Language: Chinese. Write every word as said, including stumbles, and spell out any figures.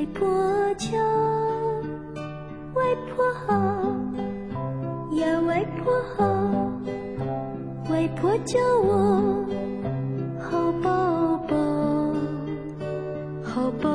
外婆叫，外婆好呀，外婆好，外婆叫我好宝宝，好宝